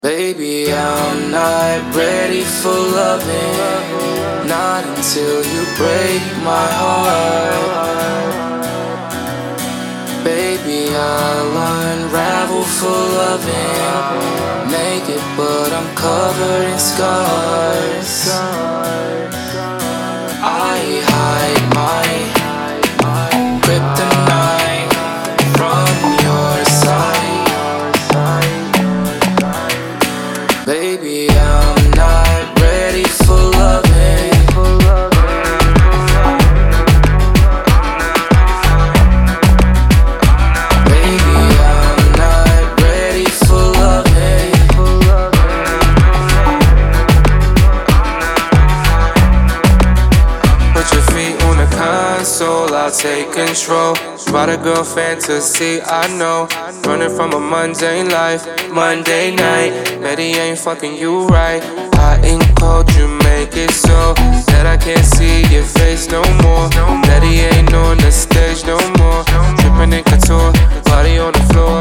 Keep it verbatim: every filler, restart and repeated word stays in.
Baby, I'm not ready for loving, not until you break my heart. Baby, I'll unravel for loving, naked but I'm covered in scars. I hide my kryptonite from your side. Baby, I'm not ready for loving. Baby, I'm not ready for loving. Put your feet on the console, I'll take control. About a girl fantasy, I know. Running from a mundane life, Monday night. Betty ain't fucking you right. Hot and cold, you make it so that I can't see your face no more. Betty ain't on the stage no more. Tripping in couture, body on the floor.